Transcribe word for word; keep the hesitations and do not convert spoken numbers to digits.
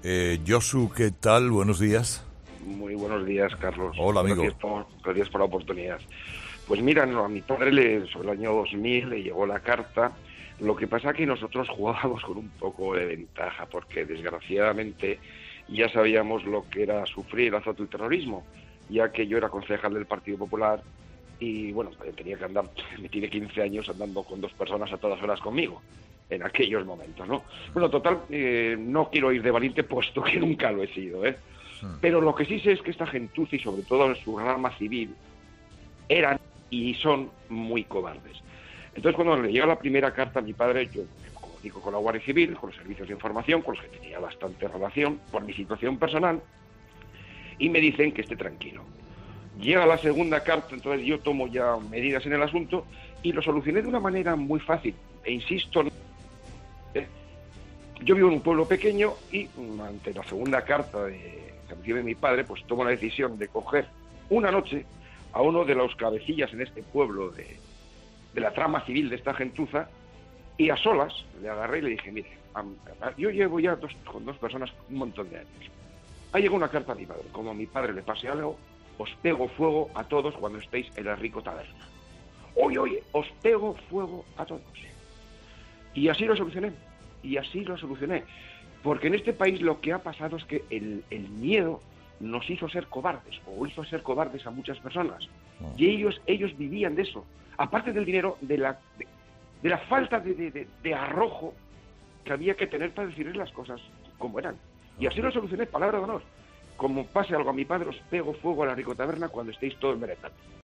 Eh, Josu, ¿qué tal? Buenos días. Muy buenos días, Carlos. Hola, amigo. Gracias por, gracias por la oportunidad. Pues mira, no, a mi padre le, sobre el año dos mil le llegó la carta. Lo que pasa que nosotros jugábamos con un poco de ventaja, porque desgraciadamente ya sabíamos lo que era sufrir el azote del terrorismo, ya que yo era concejal del Partido Popular y, bueno, tenía que andar, me tiene quince años andando con dos personas a todas horas conmigo, en aquellos momentos, ¿no? Bueno, total, eh, no quiero ir de valiente, puesto que nunca lo he sido, ¿eh? Pero lo que sí sé es que esta gentuza, y sobre todo en su rama civil, eran y son muy cobardes. Entonces, cuando le llega la primera carta a mi padre, yo me comunico con la Guardia Civil, con los servicios de información, con los que tenía bastante relación, por mi situación personal, y me dicen que esté tranquilo. Llega la segunda carta, entonces yo tomo ya medidas en el asunto, y lo solucioné de una manera muy fácil, e insisto, ¿eh? Yo vivo en un pueblo pequeño y ante la segunda carta de que recibe mi padre, pues tomo la decisión de coger una noche a uno de los cabecillas en este pueblo de, de la trama civil de esta gentuza, y a solas le agarré y le dije, mire, a, a, yo llevo ya dos, con dos personas un montón de años. Ha llegado una carta a mi padre, como a mi padre le pase algo, os pego fuego a todos cuando estéis en la Rico Taberna. Oye, oye, os pego fuego a todos. Y así lo solucioné, y así lo solucioné. Porque en este país lo que ha pasado es que el, el miedo nos hizo ser cobardes, o hizo ser cobardes a muchas personas. Oh. Y ellos ellos vivían de eso. Aparte del dinero, de la, de, de la falta de, de, de, de arrojo que había que tener para decirles las cosas como eran. Y así lo solucioné, palabra de honor. Como pase algo a mi padre, os pego fuego a la Rico Taberna cuando estéis todos merendando.